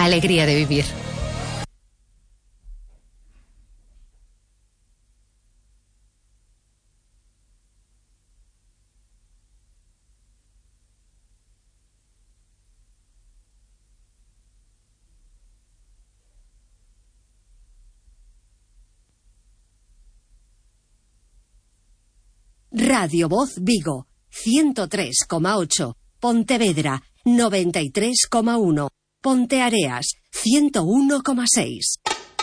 alegría de vivir. Radio Voz Vigo, 103,8. Pontevedra, 93,1. Ponteareas, 101,6.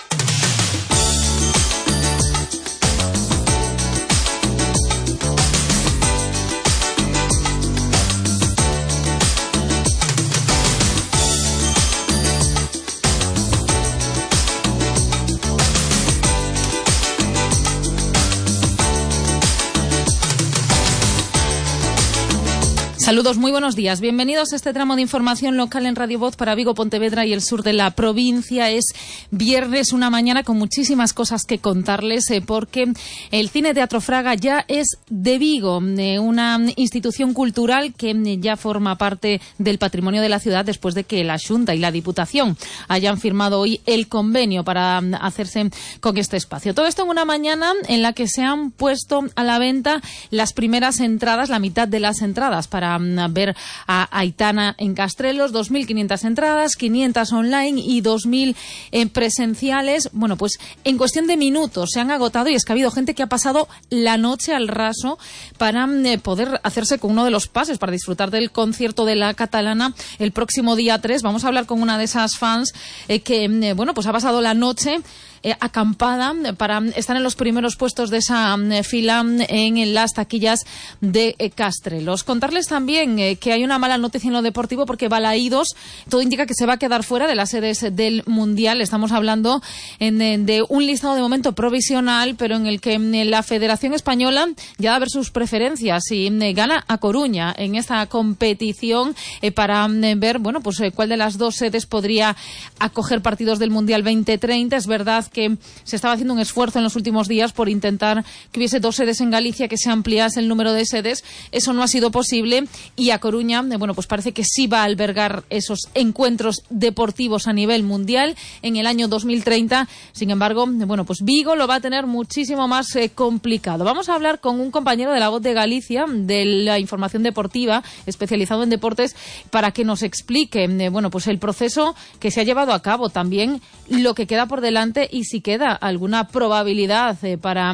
Saludos, muy buenos días. Bienvenidos a este tramo de información local en Radio Voz para Vigo, Pontevedra y el sur de la provincia. Es viernes, una mañana con muchísimas cosas que contarles porque el Cine Teatro Fraga ya es de Vigo, una institución cultural que ya forma parte del patrimonio de la ciudad después de que la Xunta y la Diputación hayan firmado hoy el convenio para hacerse con este espacio. Todo esto en una mañana en la que se han puesto a la venta las primeras entradas, la mitad de las entradas para ver a Aitana en Castrelos, 2.500 entradas, 500 online y 2.000 presenciales. Bueno, pues en cuestión de minutos se han agotado y es que ha habido gente que ha pasado la noche al raso para poder hacerse con uno de los pases para disfrutar del concierto de la Catalana el próximo día 3. Vamos a hablar con una de esas fans que, bueno, pues ha pasado la noche acampada para estar en los primeros puestos de esa fila en las taquillas de Castrelos. Contarles también que hay una mala noticia en lo deportivo porque Balaídos, todo indica que se va a quedar fuera de las sedes del Mundial. Estamos hablando de un listado de momento provisional, pero en el que la Federación Española ya va a ver sus preferencias y gana a Coruña en esta competición para ver, bueno, pues cuál de las dos sedes podría acoger partidos del Mundial 2030. Es verdad que se estaba haciendo un esfuerzo en los últimos días por intentar que hubiese dos sedes en Galicia, que se ampliase el número de sedes. Eso no ha sido posible y a Coruña, bueno, pues parece que sí va a albergar esos encuentros deportivos a nivel mundial en el año 2030. Sin embargo, bueno, pues Vigo lo va a tener muchísimo más complicado. Vamos a hablar con un compañero de La Voz de Galicia, de la información deportiva, especializado en deportes, para que nos explique, bueno, pues el proceso que se ha llevado a cabo, también lo que queda por delante y si queda alguna probabilidad para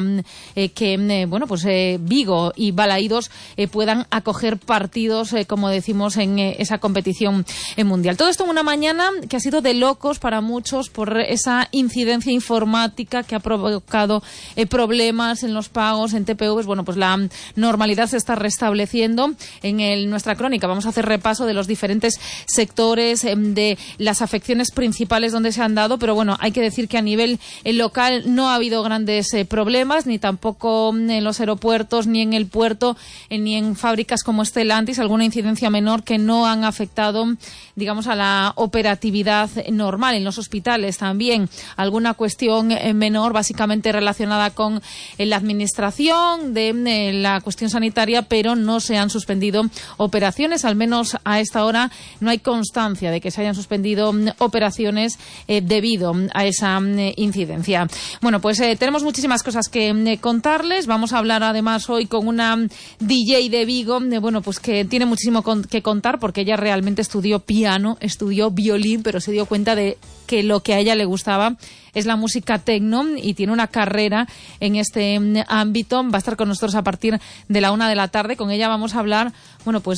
que bueno, pues Vigo y Balaídos puedan acoger partidos, como decimos, en esa competición mundial. Todo esto en una mañana que ha sido de locos para muchos por esa incidencia informática que ha provocado problemas en los pagos, en TPVs. Bueno, pues la normalidad se está restableciendo. En nuestra crónica vamos a hacer repaso de los diferentes sectores, de las afecciones principales donde se han dado, pero bueno, hay que decir que a nivel local no ha habido grandes problemas, ni tampoco en los aeropuertos, ni en el puerto, ni en fábricas como Stellantis, alguna incidencia menor que no han afectado, digamos, a la operatividad normal. En los hospitales también alguna cuestión menor, básicamente relacionada con la administración de la cuestión sanitaria, pero no se han suspendido operaciones, al menos a esta hora no hay constancia de que se hayan suspendido operaciones debido a esa incidencia. Bueno, pues tenemos muchísimas cosas que contarles. Vamos a hablar además hoy con una DJ de Vigo, bueno, pues que tiene muchísimo que contar porque ella realmente estudió piano, estudió violín, pero se dio cuenta de que lo que a ella le gustaba es la música techno y tiene una carrera en este ámbito. Va a estar con nosotros a partir de la 1 de la tarde. Con ella vamos a hablar, bueno, pues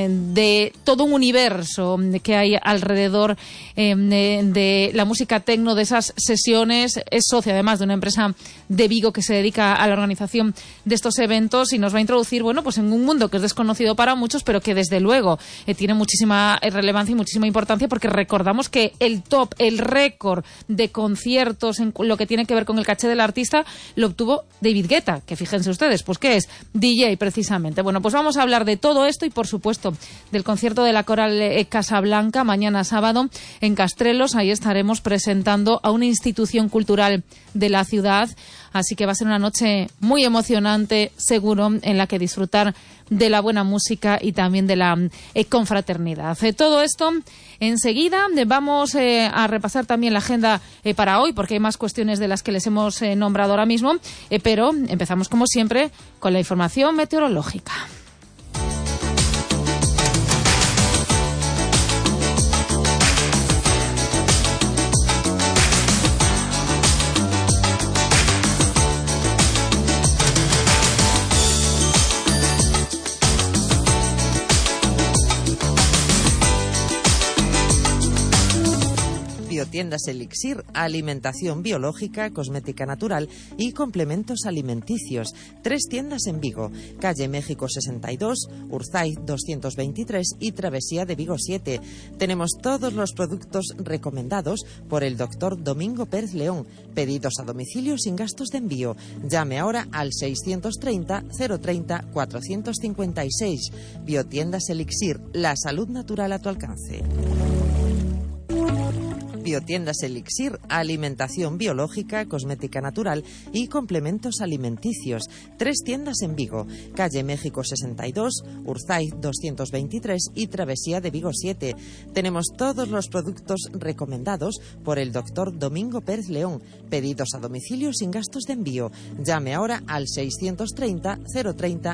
de todo un universo que hay alrededor de la música techno, de esas sesiones. Es socia además de una empresa de Vigo que se dedica a la organización de estos eventos y nos va a introducir, bueno, pues en un mundo que es desconocido para muchos, pero que desde luego tiene muchísima relevancia y muchísima importancia, porque recordamos que el top, el récord de conciertos en lo que tiene que ver con el caché del artista lo obtuvo David Guetta, que fíjense ustedes, pues que es DJ precisamente. Bueno, pues vamos a hablar de todo esto y, por supuesto, del concierto de la Coral Casablanca mañana sábado en Castrelos. Ahí estaremos presentando a una institución cultural de la ciudad. Así que va a ser una noche muy emocionante, seguro, en la que disfrutar de la buena música y también de la confraternidad. Todo esto enseguida. Vamos a repasar también la agenda para hoy, porque hay más cuestiones de las que les hemos nombrado ahora mismo, pero empezamos como siempre con la información meteorológica. Biotiendas Elixir, alimentación biológica, cosmética natural y complementos alimenticios. 3 tiendas en Vigo, calle México 62, Urzaiz 223 y Travesía de Vigo 7. Tenemos todos los productos recomendados por el doctor Domingo Pérez León. Pedidos a domicilio sin gastos de envío. Llame ahora al 630 030 456. Biotiendas Elixir, la salud natural a tu alcance. Biotiendas Elixir, alimentación biológica, cosmética natural y complementos alimenticios. 3 tiendas en Vigo, calle México 62, Urzaiz 223 y Travesía de Vigo 7. Tenemos todos los productos recomendados por el doctor Domingo Pérez León. Pedidos a domicilio sin gastos de envío. Llame ahora al 630 030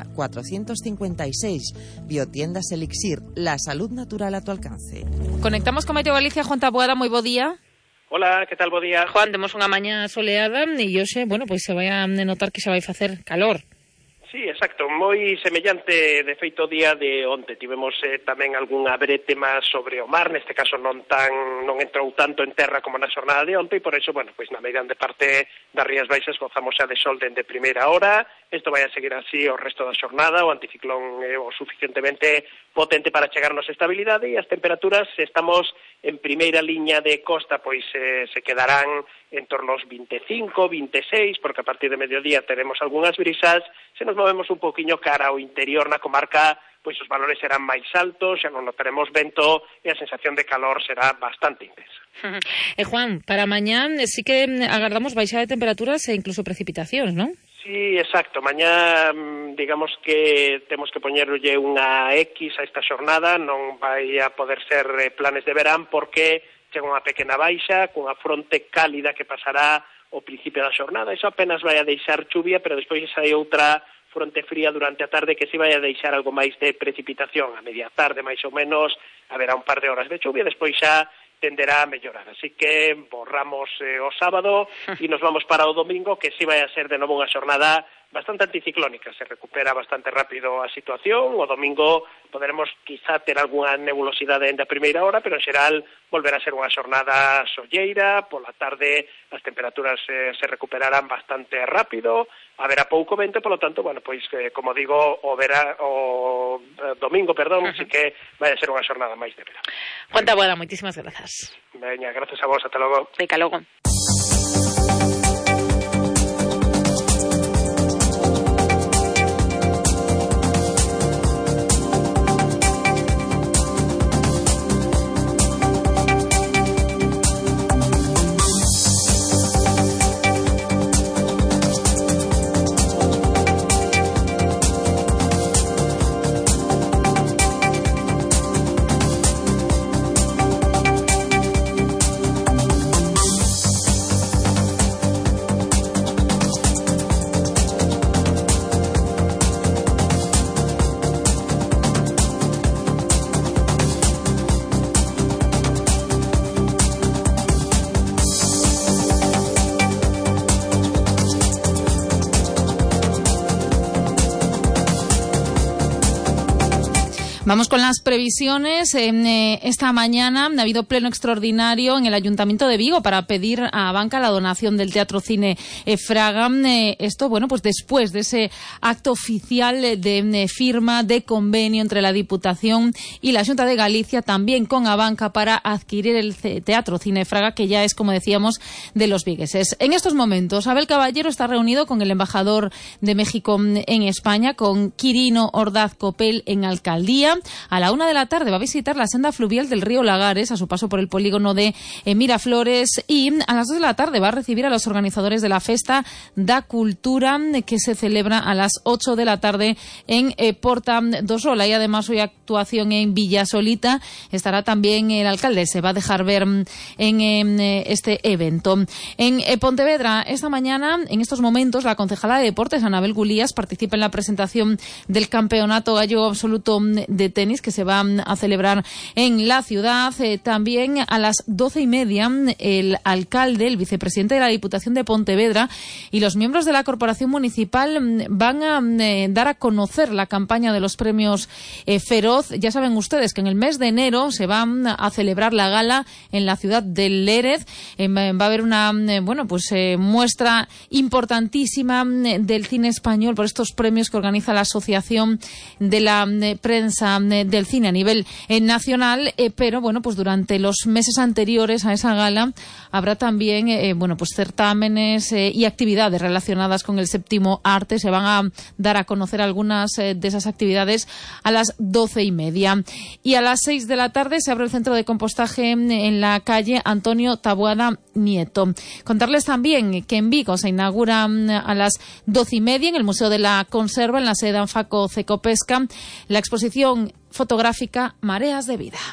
456. Biotiendas Elixir, la salud natural a tu alcance. Conectamos con Meteo Galicia. Juan Taboada, moi bo día. Hola, que tal, bo día? Juan, temos unha mañá soleada e hoxe, bueno, pois se vai a notar que se vai facer calor. Sí, exacto, moi semellante de feito o día de onte. Tivemos tamén algunha brete máis sobre o mar, neste caso non entrou tanto en terra como na xornada de onte, e por iso, bueno, pois na meirande parte das Rías Baixas gozamos xa de sol dende primeira hora. Isto vai a seguir así o resto da xornada, o anticiclón é o suficientemente potente para chegarnos estabilidade, e as temperaturas, estamos en primeira liña de costa, pois se quedarán en torno aos 25, 26, porque a partir de mediodía teremos algunhas brisas. Se nos movemos un poquinho cara ao interior na comarca, pois os valores serán máis altos, xa non notaremos vento e a sensación de calor será bastante intensa. Juan, para mañá sí que agardamos baixada de temperaturas e incluso precipitacións, non? Sí, exacto. Mañá, digamos que temos que poñerlle unha X a esta xornada, non vai a poder ser planes de verán porque chega unha pequena baixa, cunha fronte cálida que pasará ao principio da xornada. Iso apenas vai a deixar chuvia, pero despois hai outra fronte fría durante a tarde que si vai a deixar algo máis de precipitación. A media tarde, máis ou menos, haberá un par de horas de chuvia, despois xa tenderá a mellorar. Así que borramos o sábado e nos vamos para o domingo, que si vai a ser de novo unha xornada bastante anticiclónica. Se recupera bastante rápido a situación. O domingo poderemos quizá ter algunha nebulosidade ainda a primeira hora, pero en xeral volverá a ser unha xornada solleira. Pola tarde as temperaturas se recuperarán bastante rápido. Haberá pouco vento, polo tanto, bueno, pois como digo, o domingo, así que vai a ser unha xornada máis de verán. Juan Taboada, moitísimas grazas. Veña, gracias a vos, ata logo. Ata logo. Vamos con las previsiones. Esta mañana ha habido pleno extraordinario en el Ayuntamiento de Vigo para pedir a Abanca la donación del Teatro Cine Fraga. Esto, bueno, pues después de ese acto oficial de firma de convenio entre la Diputación y la Xunta de Galicia, también con Abanca, para adquirir el Teatro Cine Fraga, que ya es, como decíamos, de los vigueses. En estos momentos, Abel Caballero está reunido con el embajador de México en España, con Quirino Ordaz Copel en Alcaldía. A la 1 de la tarde va a visitar la senda fluvial del río Lagares a su paso por el polígono de Miraflores, y a las 2 de la tarde va a recibir a los organizadores de la Festa da Cultura, que se celebra a las 8 de la tarde en Porta do Sol. Y además hoy actuación en Villasolita. Estará también el alcalde, se va a dejar ver en este evento. En Pontevedra, esta mañana, en estos momentos, la concejala de Deportes, Anabel Gulías, participa en la presentación del Campeonato Gallego Absoluto de tenis, que se va a celebrar en la ciudad. También a las 12:30 el alcalde, el vicepresidente de la Diputación de Pontevedra y los miembros de la Corporación Municipal van a dar a conocer la campaña de los premios Feroz. Ya saben ustedes que en el mes de enero se va a celebrar la gala en la ciudad de Lérez. Va a haber una muestra importantísima del cine español por estos premios que organiza la Asociación de la Prensa del Cine a nivel nacional, pero bueno, pues durante los meses anteriores a esa gala habrá también certámenes y actividades relacionadas con el séptimo arte. Se van a dar a conocer algunas de esas actividades a las 12:30. Y a las 6 de la tarde se abre el centro de compostaje en la calle Antonio Taboada Nieto. Contarles también que en Vigo se inaugura a las 12:30 en el Museo de la Conserva, en la sede de Anfaco Cecopesca, la exposición fotográfica Mareas de Vida.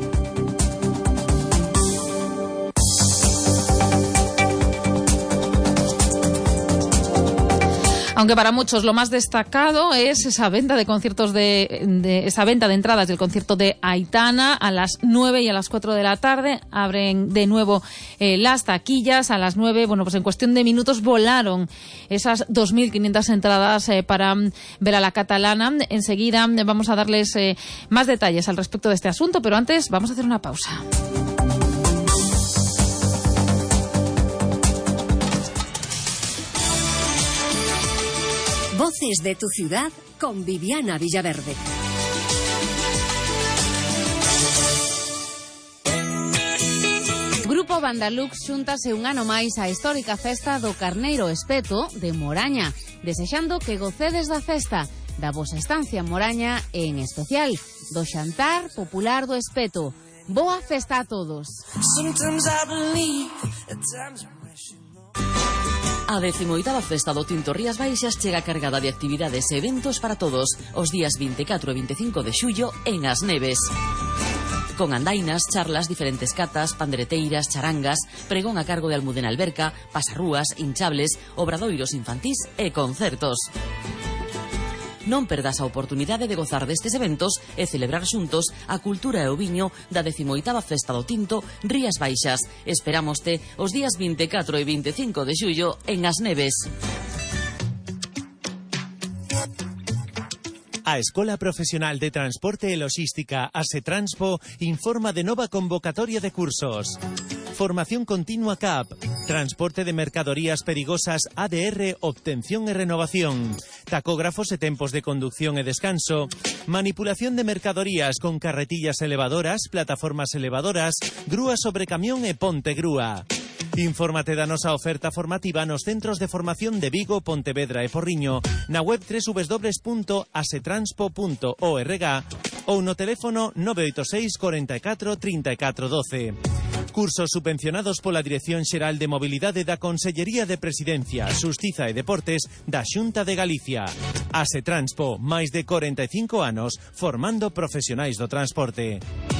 Aunque para muchos lo más destacado es esa venta de conciertos esa venta de entradas del concierto de Aitana. A las 9 y a las 4 de la tarde abren de nuevo las taquillas. A las 9, pues en cuestión de minutos volaron esas 2.500 entradas para ver a la catalana. Enseguida vamos a darles más detalles al respecto de este asunto, pero antes vamos a hacer una pausa. Voces de tu ciudad con Viviana Villaverde. Grupo Bandalux xúntase un ano máis á histórica festa do Carneiro Espeto de Moraña, desexando que gocedes da festa, da vosa estancia en Moraña e, en especial, do xantar popular do Espeto. Boa festa a todos. A 18ª Festa do Tinto Rías Baixas chega cargada de actividades e eventos para todos os días 24 e 25 de xullo en As Neves. Con andainas, charlas, diferentes catas, pandereteiras, charangas, pregón a cargo de Almudena Alberca, pasarrúas, hinchables, obradoiros infantís e concertos. Non perdas a oportunidade de gozar destes eventos e celebrar xuntos a cultura e o viño da 18ª Festa do Tinto Rías Baixas. Esperámoste os días 24 e 25 de xullo en As Neves. A Escola Profesional de Transporte e Logística ASETRANSPO informa de nova convocatoria de cursos. Formación continua CAP, transporte de mercadorías perigosas ADR, obtención e renovación, tacógrafos e tempos de conducción e descanso, manipulación de mercadorías con carretillas elevadoras, plataformas elevadoras, grúa sobre camión e ponte grúa. Infórmate da nosa oferta formativa nos centros de formación de Vigo, Pontevedra e Porriño, na web www.asetranspo.org ou no teléfono 986 44 34 12. Cursos subvencionados pola Dirección Xeral de Mobilidade da Consellería de Presidencia, Xustiza e Deportes da Xunta de Galicia. Asetranspo, máis de 45 anos formando profesionais do transporte.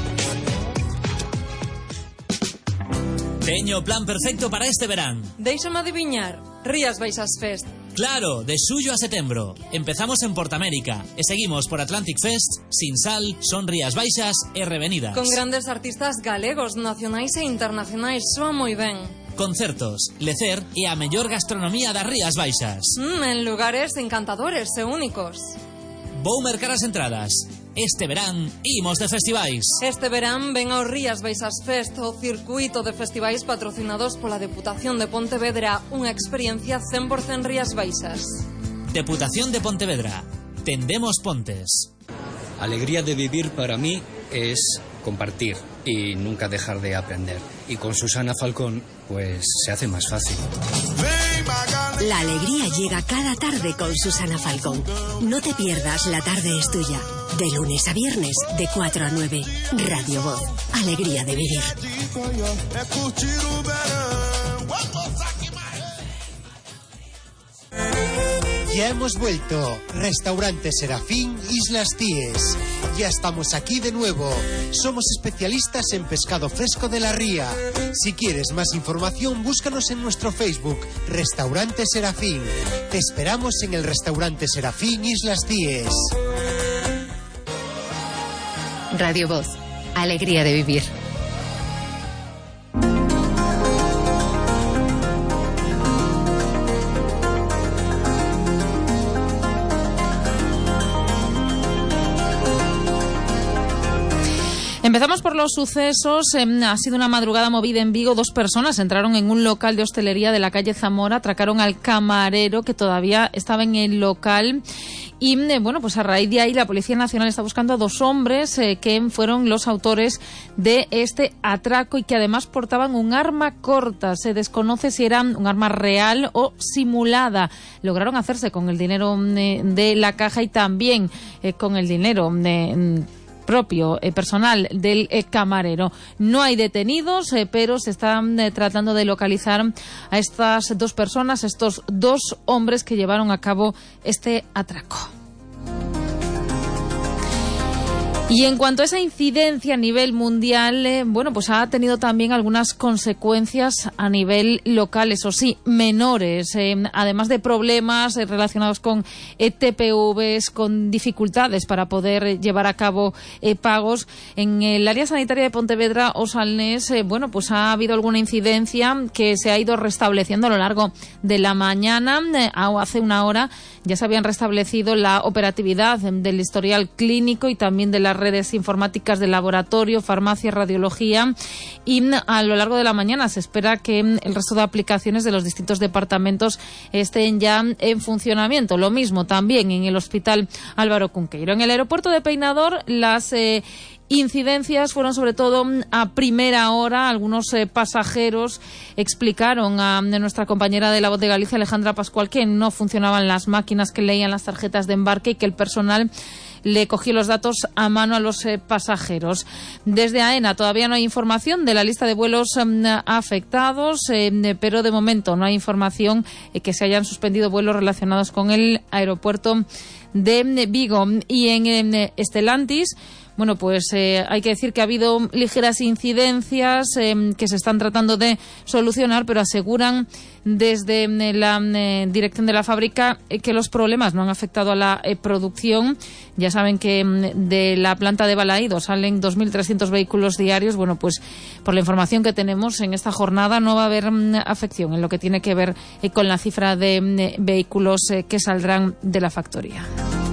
Teño o plan perfecto para este verán. Déixame adiviñar, Rías Baixas Fest. Claro, de xullo a setembro. Empezamos en Portamérica e seguimos por Atlantic Fest, Sinsal, Son Rías Baixas e Revenidas. Con grandes artistas galegos, nacionais e internacionais, soa moi ben. Concertos, lecer e a mellor gastronomía das Rías Baixas. En lugares encantadores e únicos. Vou mercar as entradas. Este verán imos de festivais. Este verán ven ao Rías Baixas Fest, o circuito de festivais patrocinados pola Deputación de Pontevedra, unha experiencia 100% Rías Baixas. Deputación de Pontevedra. Tendemos pontes. Alegría de vivir para mí es compartir y nunca dejar de aprender. Y con Susana Falcón, pues se hace más fácil. La alegría llega cada tarde con Susana Falcón. No te pierdas La Tarde es Tuya. De lunes a viernes, de 4 a 9. Radio Voz. Alegría de vivir. Ya hemos vuelto. Restaurante Serafín, Islas Cíes. Ya estamos aquí de nuevo. Somos especialistas en pescado fresco de la ría. Si quieres más información, búscanos en nuestro Facebook, Restaurante Serafín. Te esperamos en el Restaurante Serafín, Islas Cíes. Radio Voz. Alegría de vivir. Empezamos por los sucesos. Ha sido una madrugada movida en Vigo. 2 personas entraron en un local de hostelería de la calle Zamora, atracaron al camarero que todavía estaba en el local. Y bueno, pues a raíz de ahí la Policía Nacional está buscando a 2 hombres que fueron los autores de este atraco y que además portaban un arma corta. Se desconoce si era un arma real o simulada. Lograron hacerse con el dinero de la caja y también con el dinero propio, personal del camarero. No hay detenidos, pero se están tratando de localizar a estas 2 personas, estos 2 hombres que llevaron a cabo este atraco. Y en cuanto a esa incidencia a nivel mundial, bueno, pues ha tenido también algunas consecuencias a nivel local, eso sí, menores, además de problemas relacionados con TPVs, con dificultades para poder llevar a cabo pagos. En el área sanitaria de Pontevedra o Salnés, bueno, pues ha habido alguna incidencia que se ha ido restableciendo a lo largo de la mañana. Hace una hora ya se habían restablecido la operatividad del historial clínico y también de las redes informáticas de laboratorio, farmacia, radiología, y a lo largo de la mañana se espera que el resto de aplicaciones de los distintos departamentos estén ya en funcionamiento. Lo mismo también en el Hospital Álvaro Cunqueiro. En el aeropuerto de Peinador, las incidencias fueron sobre todo a primera hora. Algunos pasajeros explicaron a nuestra compañera de La Voz de Galicia, Alejandra Pascual, que no funcionaban las máquinas que leían las tarjetas de embarque y que el personal le cogió los datos a mano a los pasajeros. Desde AENA todavía no hay información de la lista de vuelos afectados, pero de momento no hay información que se hayan suspendido vuelos relacionados con el aeropuerto de Vigo. Y en Stellantis, bueno, pues hay que decir que ha habido ligeras incidencias que se están tratando de solucionar, pero aseguran desde la dirección de la fábrica que los problemas no han afectado a la producción. Ya saben que de la planta de Balaído salen 2.300 vehículos diarios. Bueno, pues por la información que tenemos en esta jornada no va a haber afección en lo que tiene que ver con la cifra de vehículos que saldrán de la factoría.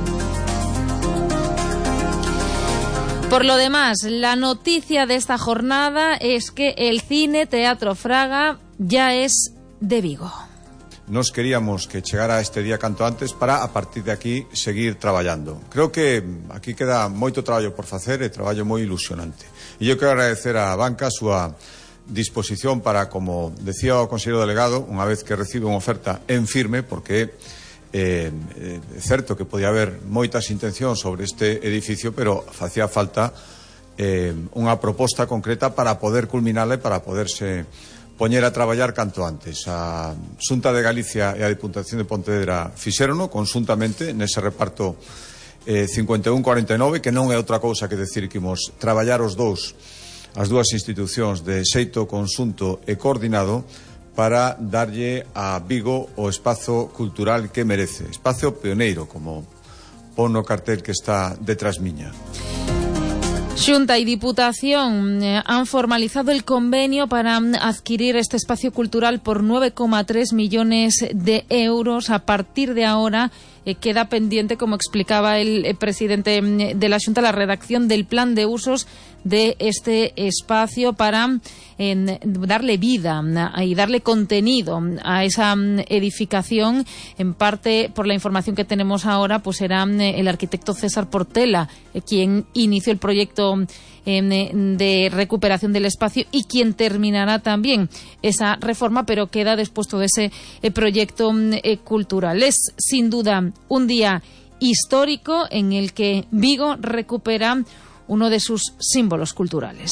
Por lo demás, la noticia de esta jornada es que el Cine Teatro Fraga ya es de Vigo. Nos queríamos que chegara este día canto antes para, a partir de aquí, seguir traballando. Creo que aquí queda moito traballo por facer e traballo moi ilusionante. E eu quero agradecer á banca a súa disposición para, como decía o conselleiro delegado, unha vez que recibe unha oferta en firme, porque é certo que podía haber moitas intencións sobre este edificio, pero facía falta unha proposta concreta para poder culminarla e para poderse poñer a traballar canto antes. A Xunta de Galicia e a Deputación de Pontevedra fixérono conxuntamente nese reparto 51-49, que non é outra cousa que decir que imos traballar as dúas institucións de xeito conxunto e coordinado para darlle a Vigo o espazo cultural que merece. Espazo pioneiro, como pon no cartel que está detrás miña. Xunta y Diputación han formalizado el convenio para adquirir este espacio cultural por 9,3 millones de euros. A partir de ahora queda pendiente, como explicaba el presidente de la Xunta, la redacción del plan de usos de este espacio para darle vida y darle contenido a esa edificación. En parte, por la información que tenemos ahora, pues será el arquitecto César Portela quien inició el proyecto de recuperación del espacio y quien terminará también esa reforma, pero queda después todo ese proyecto cultural. Es sin duda un día histórico en el que Vigo recupera uno de sus símbolos culturales.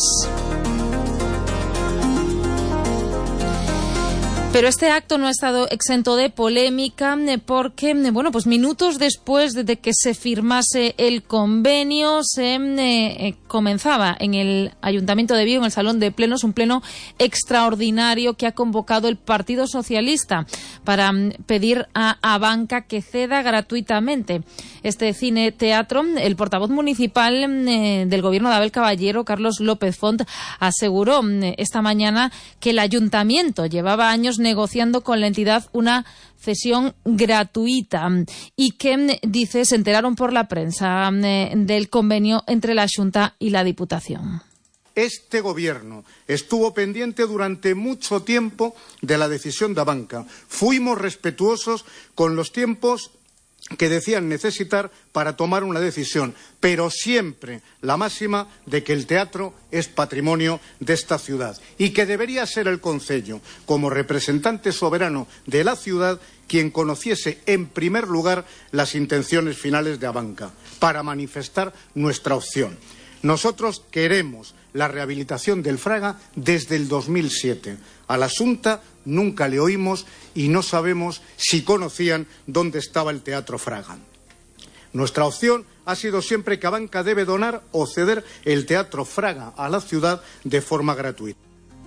Pero este acto no ha estado exento de polémica porque, bueno, pues minutos después de que se firmase el convenio, se comenzaba en el Ayuntamiento de Vigo, en el Salón de Plenos, un pleno extraordinario que ha convocado el Partido Socialista para pedir a Abanca que ceda gratuitamente este cine-teatro. El portavoz municipal del Gobierno de Abel Caballero, Carlos López Font, aseguró esta mañana que el Ayuntamiento llevaba años negociando con la entidad una cesión gratuita y que, dice, se enteraron por la prensa del convenio entre la Xunta y la Diputación. Este gobierno estuvo pendiente durante mucho tiempo de la decisión de Abanca. Fuimos respetuosos con los tiempos que decían necesitar para tomar una decisión, pero siempre la máxima de que el teatro es patrimonio de esta ciudad y que debería ser el concello, como representante soberano de la ciudad, quien conociese en primer lugar las intenciones finales de Abanca, para manifestar nuestra opción. Nosotros queremos la rehabilitación del Fraga desde el 2007. A la Xunta nunca le oímos y no sabemos si conocían dónde estaba el Teatro Fraga. Nuestra opción ha sido siempre que Abanca debe donar o ceder el Teatro Fraga a la ciudad de forma gratuita.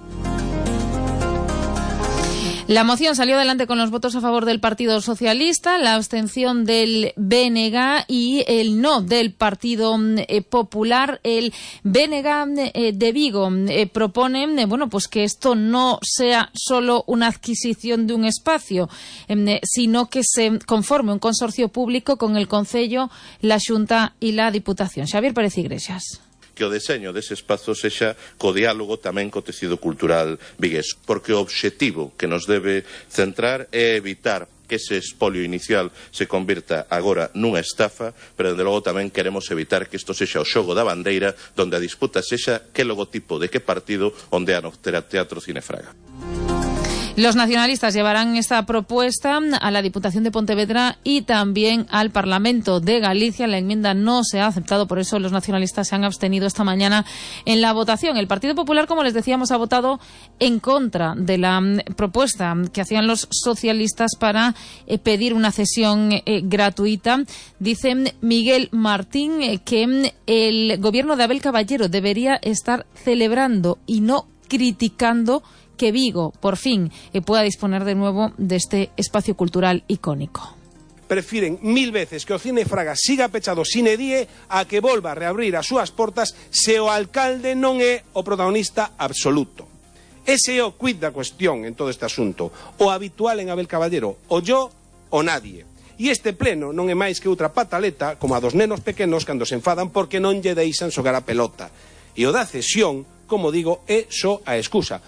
La moción salió adelante con los votos a favor del Partido Socialista, la abstención del BNG y el no del Partido Popular. El BNG de Vigo propone, bueno, pues que esto no sea solo una adquisición de un espacio, sino que se conforme un consorcio público con el Concello, la Xunta y la Diputación. Xavier Pérez Iglesias. Que o deseño dese espazo sexa co diálogo tamén co tecido cultural vigués, porque o obxectivo que nos debe centrar é evitar que ese espolio inicial se convirta agora nunha estafa, pero desde logo tamén queremos evitar que isto sexa o xogo da bandeira, donde a disputa sexa que logotipo de que partido onde a no Teatro Cine Fraga. Los nacionalistas llevarán esta propuesta a la Diputación de Pontevedra y también al Parlamento de Galicia. La enmienda no se ha aceptado, por eso los nacionalistas se han abstenido esta mañana en la votación. El Partido Popular, como les decíamos, ha votado en contra de la propuesta que hacían los socialistas para pedir una cesión gratuita. Dice Miguel Martín que el gobierno de Abel Caballero debería estar celebrando y no criticando que Vigo, por fin, pueda disponer de nuevo de este espacio cultural icónico. Prefiren 1000 veces que o Cine Fraga siga pechado sine die a que volva a reabrir as súas portas se o alcalde non é o protagonista absoluto. Ese é o quid da cuestión en todo este asunto. O habitual en Abel Caballero, o yo o nadie. E este pleno non é máis que outra pataleta como a dos nenos pequenos cando se enfadan porque non lle deixan xogar a pelota. E o da cesión, como digo, é só a excusa.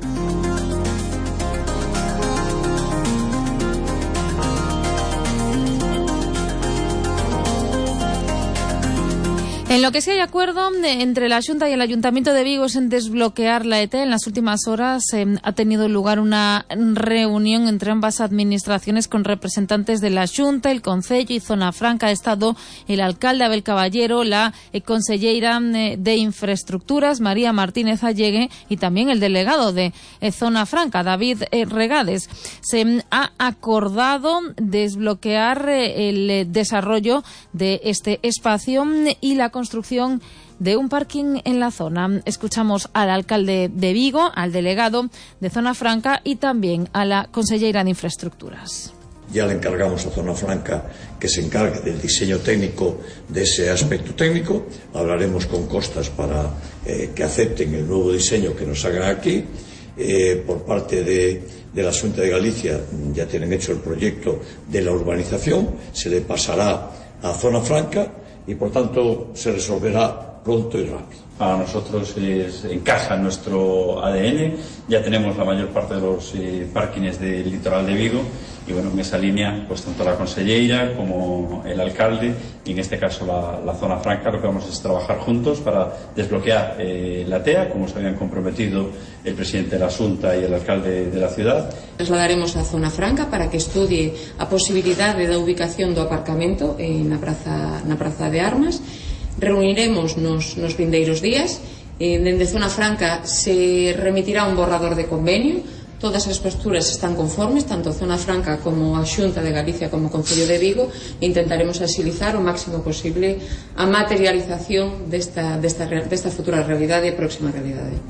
En lo que sí hay acuerdo entre la Xunta y el Ayuntamiento de Vigo es en desbloquear la ET. En las últimas horas ha tenido lugar una reunión entre ambas administraciones con representantes de la Xunta, el Concello y Zona Franca. Ha estado el alcalde Abel Caballero, la conselleira de Infraestructuras, María Martínez Allegue, y también el delegado de Zona Franca, David Regades. Se ha acordado desbloquear el desarrollo de este espacio y la construcción de un parking en la zona. Escuchamos al alcalde de Vigo, al delegado de Zona Franca y también a la consellera de Infraestructuras. Ya le encargamos a Zona Franca que se encargue del diseño técnico de ese aspecto técnico. Hablaremos con Costas para que acepten el nuevo diseño que nos hagan aquí. Por parte de de la Xunta de Galicia ya tienen hecho el proyecto de la urbanización, se le pasará a Zona Franca y por tanto se resolverá pronto y rápido. Para nosotros encaja en nuestro ADN, ya tenemos la mayor parte de los parkings del litoral de Vigo y bueno, en esa línea pues tanto la conselleira como el alcalde y en este caso la Zona Franca lo que vamos es trabajar juntos para desbloquear la TEA, como se habían comprometido el presidente de la Xunta y el alcalde de la ciudad. Trasladaremos a Zona Franca para que estudie a posibilidade da ubicación do aparcamento na Praza de Armas. Reuniremos nos vindeiros días. Dende Zona Franca se remitirá un borrador de convenio. Todas as posturas están conformes, tanto Zona Franca como a Xunta de Galicia como o Concello de Vigo, e intentaremos axilizar o máximo posible a materialización desta futura realidade e próxima realidade.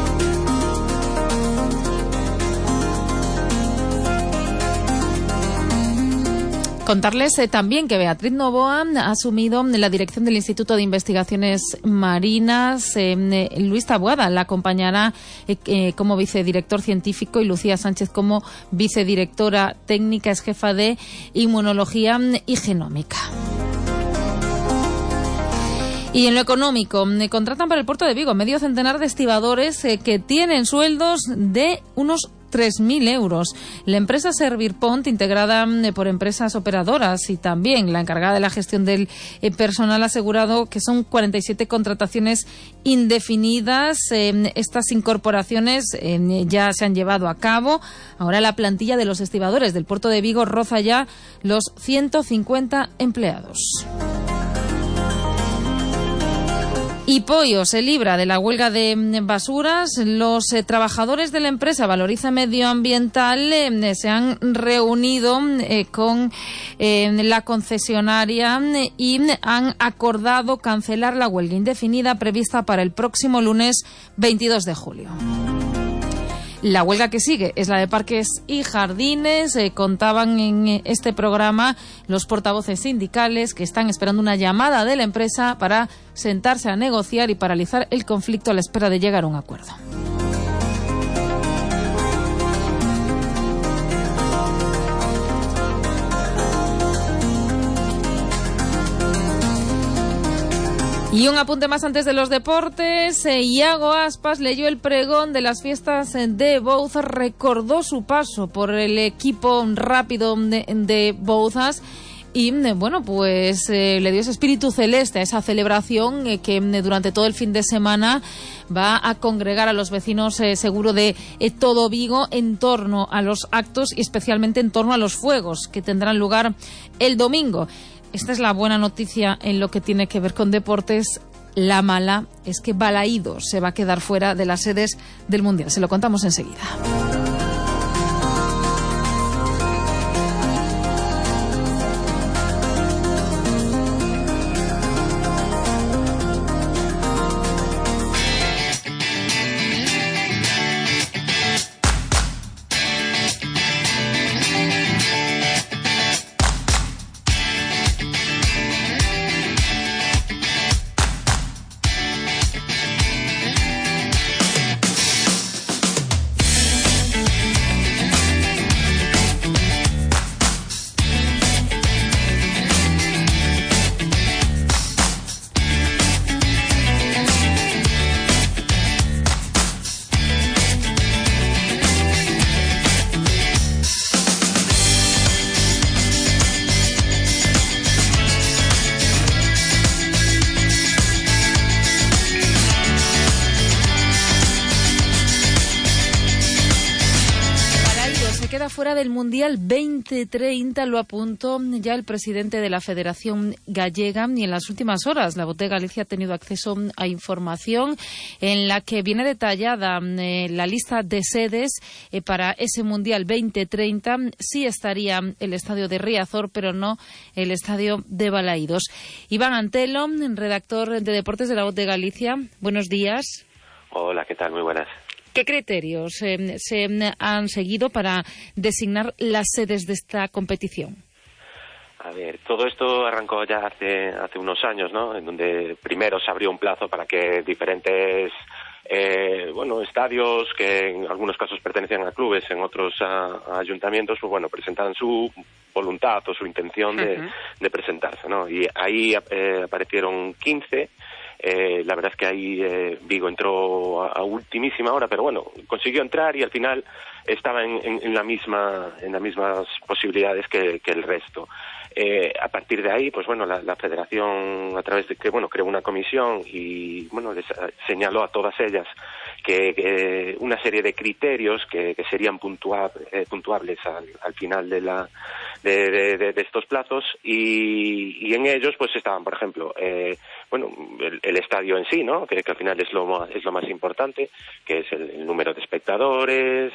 Contarles también que Beatriz Novoa ha asumido la dirección del Instituto de Investigaciones Marinas. Luis Taboada la acompañará como vicedirector científico y Lucía Sánchez como vicedirectora técnica, es jefa de Inmunología y Genómica. Y en lo económico, contratan para el puerto de Vigo medio centenar de estibadores que tienen sueldos de unos 3.000 euros. La empresa Servirpont, integrada por empresas operadoras y también la encargada de la gestión del personal, ha asegurado que son 47 contrataciones indefinidas. Estas incorporaciones ya se han llevado a cabo. Ahora la plantilla de los estibadores del puerto de Vigo roza ya los 150 empleados. Y Pollo se libra de la huelga de basuras. Los trabajadores de la empresa Valoriza Medioambiental se han reunido con la concesionaria y han acordado cancelar la huelga indefinida prevista para el próximo lunes 22 de julio. La huelga que sigue es la de parques y jardines. Contaban en este programa los portavoces sindicales que están esperando una llamada de la empresa para sentarse a negociar y paralizar el conflicto a la espera de llegar a un acuerdo. Y un apunte más antes de los deportes. Iago Aspas leyó el pregón de las fiestas de Bouzas, recordó su paso por el equipo rápido de Bouzas y bueno, pues le dio ese espíritu celeste a esa celebración que durante todo el fin de semana va a congregar a los vecinos seguro de todo Vigo en torno a los actos y especialmente en torno a los fuegos que tendrán lugar el domingo. Esta es la buena noticia en lo que tiene que ver con deportes. La mala es que Balaídos se va a quedar fuera de las sedes del Mundial. Se lo contamos enseguida. Fuera del Mundial 2030, lo apuntó ya el presidente de la Federación Gallega, y en las últimas horas la Voz de Galicia ha tenido acceso a información en la que viene detallada la lista de sedes para ese Mundial 2030. Sí estaría el estadio de Riazor, pero no el estadio de Balaídos. Iván Antelo, redactor de Deportes de la Voz de Galicia, buenos días. Hola, ¿qué tal? Muy buenas. ¿Qué criterios se han seguido para designar las sedes de esta competición? A ver, todo esto arrancó ya hace unos años, ¿no? En donde primero se abrió un plazo para que diferentes estadios que en algunos casos pertenecían a clubes, en otros a ayuntamientos, pues bueno, presentan su voluntad o su intención de presentarse, ¿no? Y ahí aparecieron 15. La verdad es que ahí Vigo entró a ultimísima hora, pero bueno, consiguió entrar y al final estaba en las mismas posibilidades que el resto. A partir de ahí, pues bueno, la federación, a través de que, bueno, creó una comisión y, bueno, les señaló a todas ellas que una serie de criterios que serían puntuables al final de estos plazos y en ellos, pues estaban, por ejemplo, el estadio en sí, ¿no? Que al final es lo más importante, que es el número de espectadores,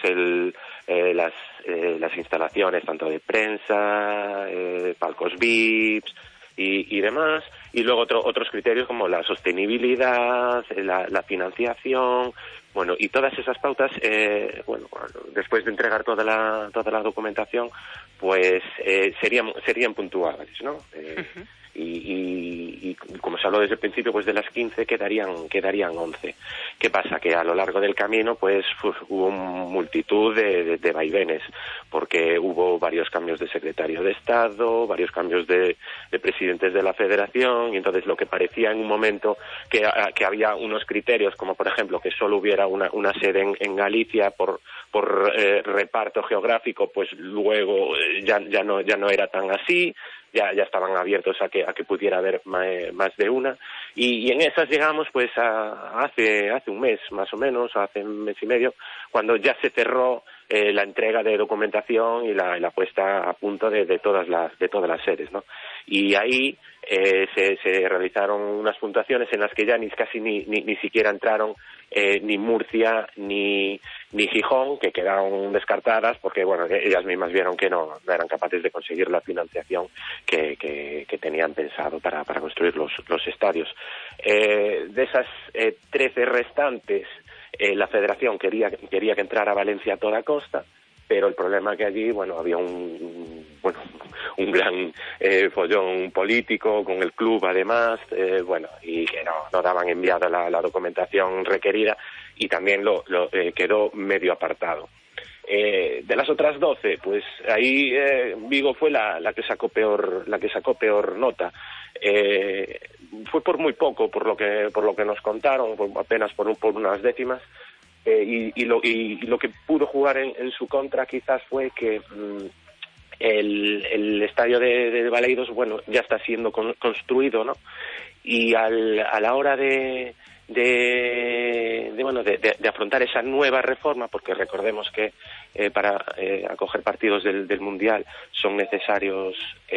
las instalaciones tanto de prensa, palcos VIPs y demás, y luego otros criterios como la sostenibilidad, la financiación, bueno, y todas esas pautas, después de entregar toda la documentación, pues serían puntuables, ¿no? Y como se habló desde el principio, pues de las 15 quedarían 11. ¿Qué pasa? Que a lo largo del camino pues hubo multitud de vaivenes, porque hubo varios cambios de secretario de Estado, varios cambios de presidentes de la Federación, y entonces lo que parecía en un momento que había unos criterios, como por ejemplo que solo hubiera una sede en Galicia por reparto geográfico, pues luego ya no era tan así. Ya estaban abiertos a que pudiera haber más de una, y en esas llegamos pues hace un mes más o menos, hace un mes y medio, cuando ya se cerró la entrega de documentación y la puesta a punto de todas las sedes, ¿no? Y ahí se realizaron unas puntuaciones en las que ya casi ni siquiera entraron ni Murcia ni Gijón, que quedaron descartadas porque, bueno, ellas mismas vieron que no eran capaces de conseguir la financiación que tenían pensado para construir los estadios. De esas 13 restantes, la Federación quería que entrara Valencia a toda costa, pero el problema que allí, bueno, había un gran follón político con el club además, y que no daban enviada la documentación requerida, y también quedó medio apartado. De las otras 12, pues ahí Vigo fue la que sacó peor nota. Fue por muy poco, por lo que nos contaron, apenas por unas décimas. Y lo que pudo jugar en su contra quizás fue que el estadio de Baleidos, bueno, ya está siendo construido, ¿no? Y a la hora de afrontar esa nueva reforma, porque recordemos que para acoger partidos del Mundial son necesarios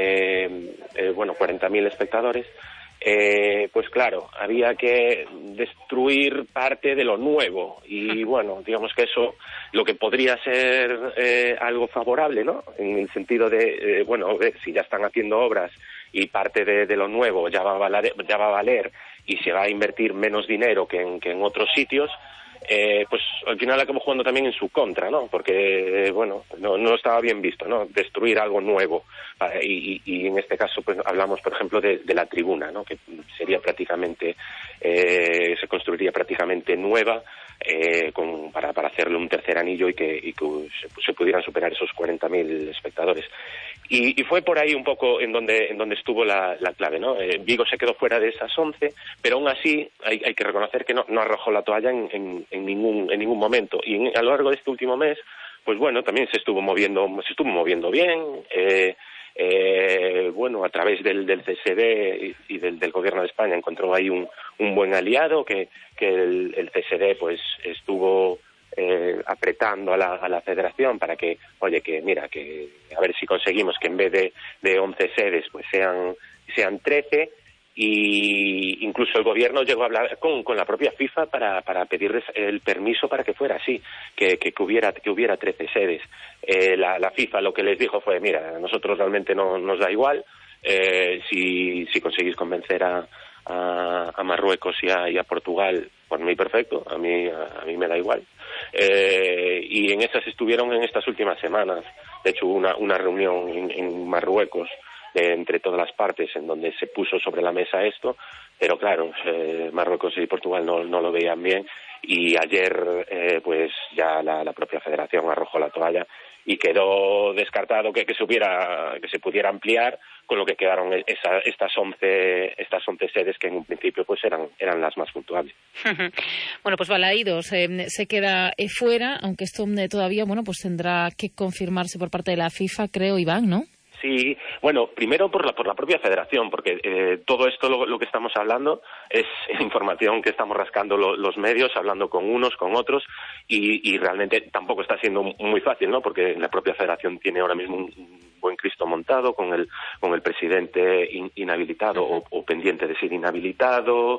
40.000 espectadores. Pues claro, había que destruir parte de lo nuevo y, bueno, digamos que eso, lo que podría ser algo favorable, ¿no? En el sentido de, si ya están haciendo obras y parte de lo nuevo ya va a valer y se va a invertir menos dinero que en otros sitios, pues al final acabó jugando también en su contra, ¿no? Porque, no estaba bien visto, ¿no? Destruir algo nuevo. Y en este caso, pues hablamos, por ejemplo, de la tribuna, ¿no? Que sería prácticamente, se construiría prácticamente nueva, para hacerle un tercer anillo y que se pudieran superar esos 40.000 espectadores. Y fue por ahí un poco en donde estuvo la clave, ¿no? Vigo se quedó fuera de esas 11, pero aún así hay que reconocer que no arrojó la toalla en ningún momento. Y a lo largo de este último mes, pues bueno, también se estuvo moviendo bien. A través del CSD y del Gobierno de España encontró ahí un buen aliado que el CSD pues estuvo apretando a la Federación para que a ver si conseguimos que en vez de 11 sedes pues sean 13, y incluso el Gobierno llegó a hablar con la propia FIFA para pedirles el permiso para que fuera así, que hubiera 13 sedes. La FIFA lo que les dijo fue, mira, a nosotros realmente no nos da igual, si conseguís convencer a Marruecos y a Portugal, por mí perfecto, a mí me da igual. Y en esas estuvieron en estas últimas semanas. De hecho, hubo una reunión en Marruecos entre todas las partes en donde se puso sobre la mesa esto, pero claro, Marruecos y Portugal no lo veían bien, y ayer pues ya la propia federación arrojó la toalla y quedó descartado que se pudiera ampliar, con lo que quedaron estas 11 sedes que en un principio pues eran las más puntuables. Bueno, pues Balaídos se queda fuera, aunque esto todavía pues tendrá que confirmarse por parte de la FIFA, creo, Iván, ¿no? Sí, bueno, primero por la propia federación, porque todo esto lo que estamos hablando es información que estamos rascando los medios, hablando con unos, con otros, y realmente tampoco está siendo muy fácil, ¿no? Porque la propia federación tiene ahora mismo un buen Cristo montado con el presidente inhabilitado o pendiente de ser inhabilitado,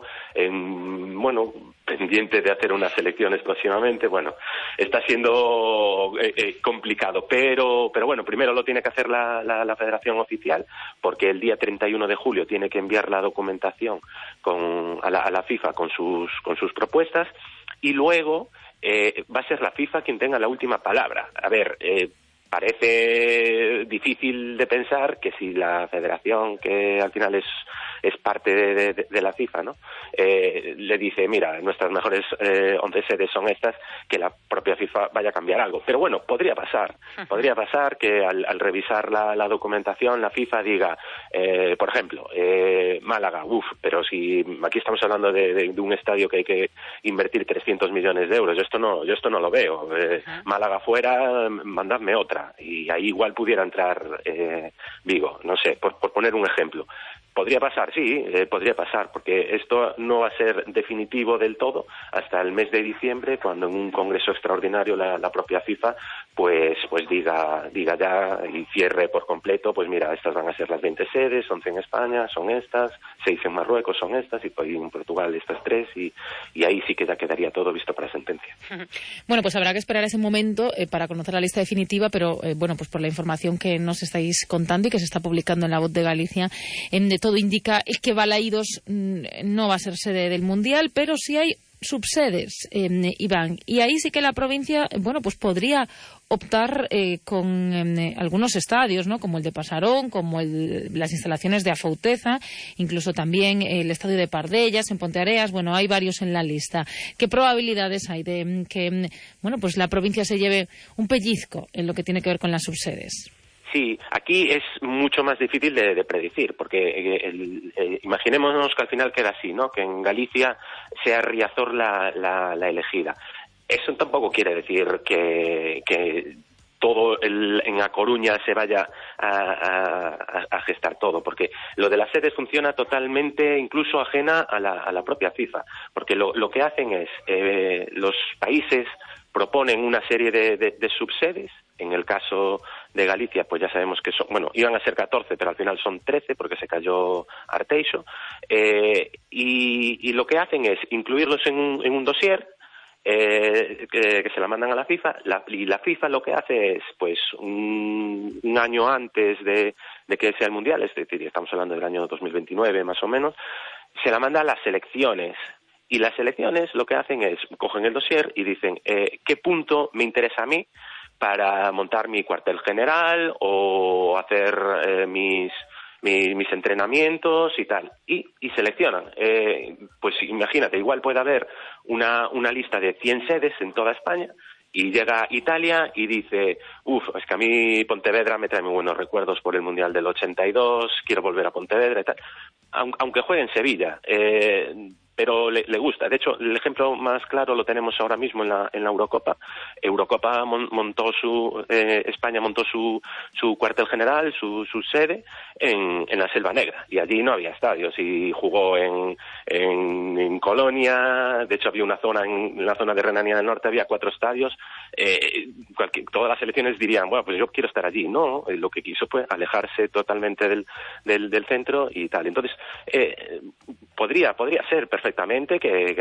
pendiente de hacer unas elecciones próximamente. Bueno, está siendo complicado, pero bueno, primero lo tiene que hacer la federación oficial, porque el día 31 de julio tiene que enviar la documentación a la FIFA con sus propuestas, y luego va a ser la FIFA quien tenga la última palabra. A ver, parece difícil de pensar que si la federación, que al final es parte de la FIFA, ¿no? Le dice, mira, nuestras mejores 11 sedes son estas, que la propia FIFA vaya a cambiar algo. Pero bueno, podría pasar que al revisar la documentación la FIFA diga, por ejemplo, Málaga, pero si aquí estamos hablando de un estadio que hay que invertir 300 millones de euros, yo esto no lo veo. Málaga fuera, mandadme otra. Y ahí igual pudiera entrar Vigo, no sé, por poner un ejemplo. Podría pasar, sí, podría pasar, porque esto no va a ser definitivo del todo hasta el mes de diciembre, cuando en un congreso extraordinario la propia FIFA pues diga ya y cierre por completo, pues mira, estas van a ser las 20 sedes, 11 en España, son estas, 6 en Marruecos son estas, y en Portugal estas 3, y ahí sí que ya quedaría todo visto para sentencia. Bueno, pues habrá que esperar ese momento para conocer la lista definitiva, pero pues por la información que nos estáis contando y que se está publicando en La Voz de Galicia, de todo indica que Balaídos no va a ser sede del Mundial, pero sí hay subsedes, Iván, y ahí sí que la provincia, pues podría optar con algunos estadios, ¿no? Como el de Pasarón, como las instalaciones de Afouteza, incluso también el estadio de Pardellas, en Ponteareas. Bueno, hay varios en la lista. ¿Qué probabilidades hay de que pues la provincia se lleve un pellizco en lo que tiene que ver con las subsedes? Sí, aquí es mucho más difícil de predecir, porque imaginémonos que al final queda así, ¿no? Que en Galicia sea Riazor la elegida. Eso tampoco quiere decir que todo en A Coruña se vaya a gestar todo, porque lo de las sedes funciona totalmente, incluso ajena a la propia FIFA, porque lo que hacen es, los países proponen una serie de subsedes. En el caso de Galicia, pues ya sabemos que iban a ser 14, pero al final son 13 porque se cayó Arteixo, y lo que hacen es incluirlos en un dossier que se la mandan a la FIFA, y la FIFA lo que hace es, pues un año antes de que sea el Mundial, es decir, estamos hablando del año 2029 más o menos, se la manda a las selecciones. Y las selecciones lo que hacen es, cogen el dossier y dicen, ¿qué punto me interesa a mí para montar mi cuartel general o hacer mis entrenamientos y tal? Y seleccionan. Pues imagínate, igual puede haber una lista de 100 sedes en toda España, y llega Italia y dice, es que a mí Pontevedra me trae muy buenos recuerdos por el Mundial del 82, quiero volver a Pontevedra y tal. Aunque juegue en Sevilla, pero le gusta. De hecho, el ejemplo más claro lo tenemos ahora mismo en la Eurocopa. España montó su cuartel general, su sede en la Selva Negra, y allí no había estadios, y jugó en Colonia. De hecho, había una zona en la zona de Renania del Norte, había 4 estadios. Todas las selecciones dirían, pues yo quiero estar allí. No, lo que quiso fue alejarse totalmente del centro y tal. Entonces, podría ser perfectamente que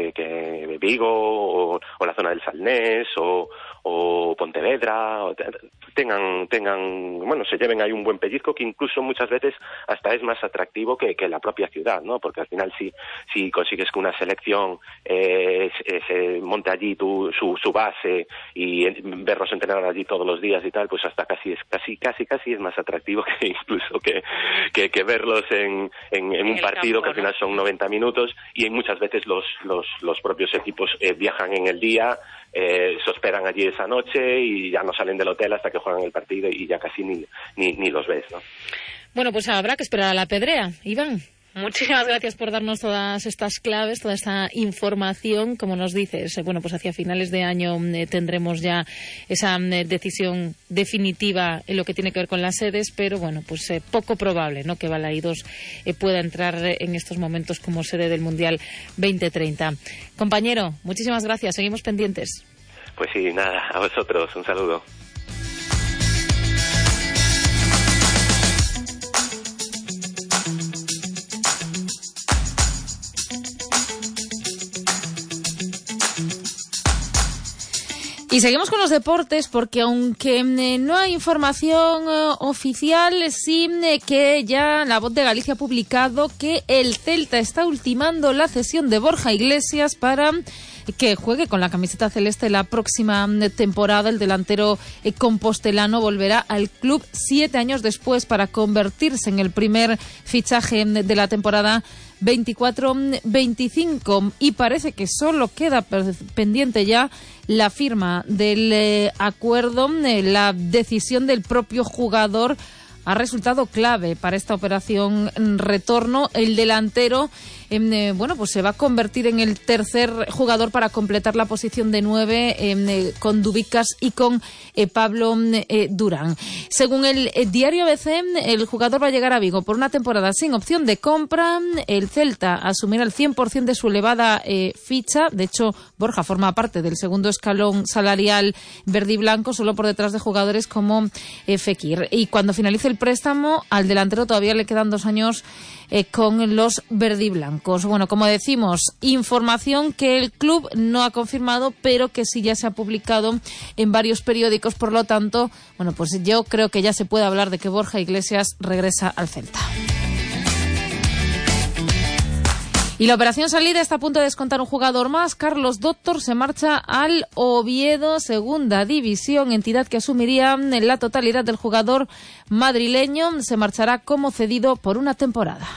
Vigo o la zona del Salnés o Pontevedra tengan se lleven ahí un buen pellizco, que incluso muchas veces hasta es más atractivo que la propia ciudad, ¿no? Porque al final si consigues que una selección se monte allí su base y verlos entrenar allí todos los días y tal, pues hasta casi es más atractivo que incluso que verlos en un partido, que al final son 90 minutos y muchas veces los propios equipos viajan en el día, se hospedan allí esa noche y ya no salen del hotel hasta que juegan el partido y ya casi ni los ves, ¿no? Bueno, pues habrá que esperar a la pedrea, Iván. Muchísimas gracias por darnos todas estas claves, toda esta información. Como nos dices, bueno, pues hacia finales de año tendremos ya esa decisión definitiva en lo que tiene que ver con las sedes, pero bueno, pues poco probable, ¿no?, que Balaídos pueda entrar en estos momentos como sede del Mundial 2030. Compañero, muchísimas gracias, seguimos pendientes. Pues sí, nada, a vosotros, un saludo. Y seguimos con los deportes porque aunque no hay información oficial, sí que ya La Voz de Galicia ha publicado que el Celta está ultimando la cesión de Borja Iglesias para que juegue con la camiseta celeste la próxima temporada. El delantero compostelano volverá al club 7 años después para convertirse en el primer fichaje de la temporada 24-25 y parece que solo queda pendiente ya la firma del acuerdo. La decisión del propio jugador ha resultado clave para esta operación retorno. El delantero bueno, pues se va a convertir en el tercer jugador para completar la posición de 9 con Dubicas y con Pablo Durán. Según el diario ABC, el jugador va a llegar a Vigo por una temporada sin opción de compra. El Celta asumirá el 100% de su elevada ficha. De hecho, Borja forma parte del segundo escalón salarial verde y blanco, solo por detrás de jugadores como Fekir. Y cuando finalice el préstamo, al delantero todavía le quedan 2 años con los verdiblancos. Bueno, como decimos, información que el club no ha confirmado, pero que sí ya se ha publicado en varios periódicos. Por lo tanto, bueno, pues yo creo que ya se puede hablar de que Borja Iglesias regresa al Celta. Y la operación salida está a punto de descontar un jugador más. Carlos Doctor se marcha al Oviedo, segunda división, entidad que asumiría la totalidad del jugador madrileño. Se marchará como cedido por una temporada.